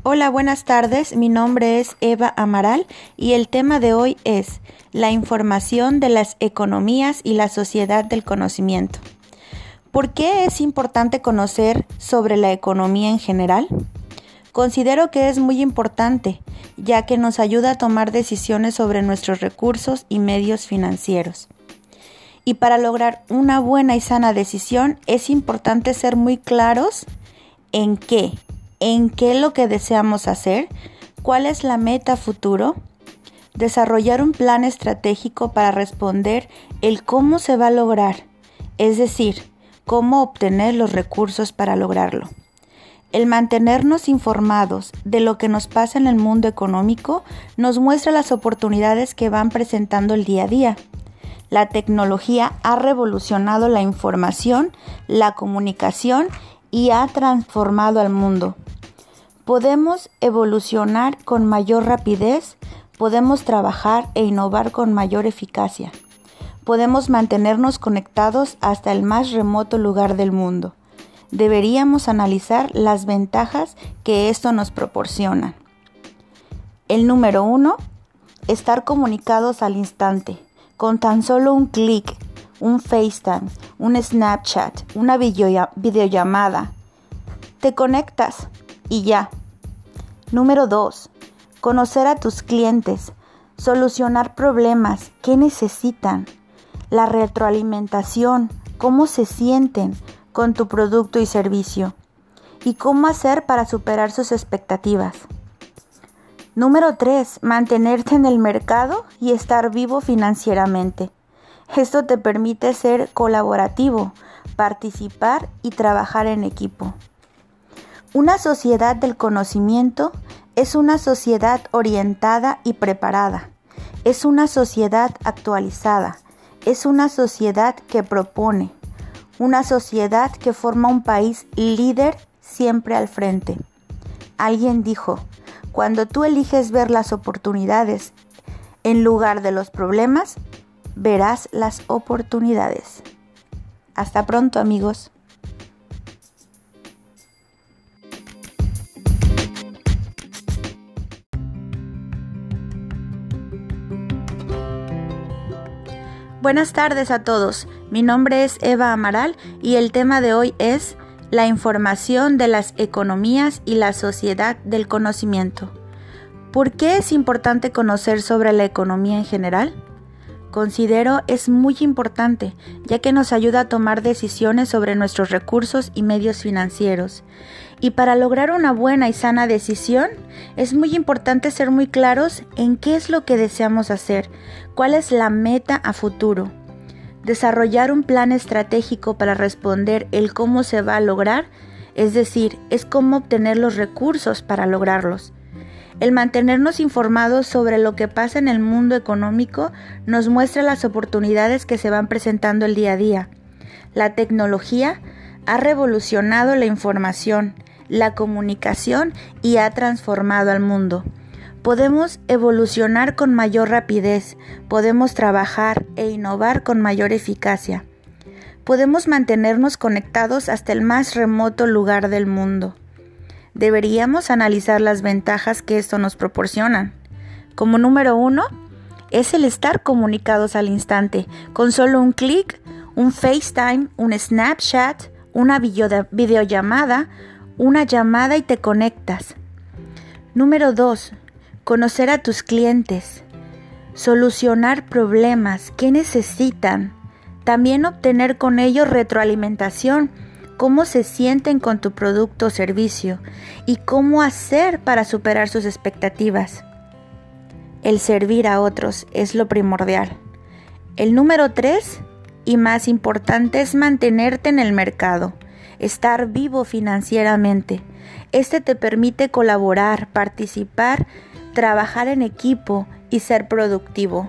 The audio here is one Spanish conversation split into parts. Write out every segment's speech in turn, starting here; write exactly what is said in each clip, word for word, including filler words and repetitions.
Hola, buenas tardes. Mi nombre es Eva Amaral y el tema de hoy es la información de las economías y la sociedad del conocimiento. ¿Por qué es importante conocer sobre la economía en general? Considero que es muy importante, ya que nos ayuda a tomar decisiones sobre nuestros recursos y medios financieros. Y para lograr una buena y sana decisión es importante ser muy claros en qué, en qué es lo que deseamos hacer, cuál es la meta futuro, desarrollar un plan estratégico para responder el cómo se va a lograr, es decir, cómo obtener los recursos para lograrlo. El mantenernos informados de lo que nos pasa en el mundo económico nos muestra las oportunidades que van presentando el día a día. La tecnología ha revolucionado la información, la comunicación y ha transformado al mundo. Podemos evolucionar con mayor rapidez, podemos trabajar e innovar con mayor eficacia. Podemos mantenernos conectados hasta el más remoto lugar del mundo. Deberíamos analizar las ventajas que esto nos proporciona. El número uno, estar comunicados al instante. Con tan solo un clic, un FaceTime, un Snapchat, una video- videollamada, te conectas y ya. Número dos, conocer a tus clientes, solucionar problemas, qué necesitan, la retroalimentación, cómo se sienten con tu producto y servicio y cómo hacer para superar sus expectativas. Número tres, mantenerte en el mercado y estar vivo financieramente. Esto te permite ser colaborativo, participar y trabajar en equipo. Una sociedad del conocimiento es una sociedad orientada y preparada. Es una sociedad actualizada. Es una sociedad que propone. Una sociedad que forma un país líder siempre al frente. Alguien dijo, cuando tú eliges ver las oportunidades en lugar de los problemas, verás las oportunidades. Hasta pronto, amigos. Buenas tardes a todos. Mi nombre es Eva Amaral y el tema de hoy es la información de las economías y la sociedad del conocimiento. ¿Por qué es importante conocer sobre la economía en general? Considero es muy importante, ya que nos ayuda a tomar decisiones sobre nuestros recursos y medios financieros. Y para lograr una buena y sana decisión, es muy importante ser muy claros en qué es lo que deseamos hacer, cuál es la meta a futuro. Desarrollar un plan estratégico para responder el cómo se va a lograr, es decir, es cómo obtener los recursos para lograrlos. El mantenernos informados sobre lo que pasa en el mundo económico nos muestra las oportunidades que se van presentando el día a día. La tecnología ha revolucionado la información, la comunicación y ha transformado al mundo. Podemos evolucionar con mayor rapidez, podemos trabajar e innovar con mayor eficacia. Podemos mantenernos conectados hasta el más remoto lugar del mundo. Deberíamos analizar las ventajas que esto nos proporciona. Como número uno, es el estar comunicados al instante, con solo un clic, un FaceTime, un Snapchat, una video- videollamada, una llamada y te conectas. Número dos, conocer a tus clientes, solucionar problemas, qué necesitan, también obtener con ellos retroalimentación, cómo se sienten con tu producto o servicio y cómo hacer para superar sus expectativas. El servir a otros es lo primordial. El número tres, y más importante, es mantenerte en el mercado, estar vivo financieramente. Este te permite colaborar, participar, trabajar en equipo y ser productivo.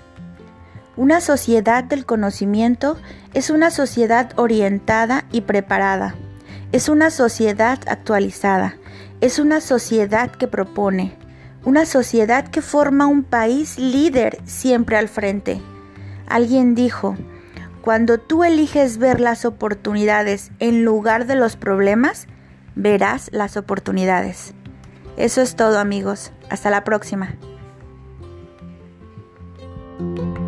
Una sociedad del conocimiento es una sociedad orientada y preparada. Es una sociedad actualizada. Es una sociedad que propone. Una sociedad que forma un país líder siempre al frente. Alguien dijo, cuando tú eliges ver las oportunidades en lugar de los problemas, verás las oportunidades. Eso es todo, amigos. Hasta la próxima.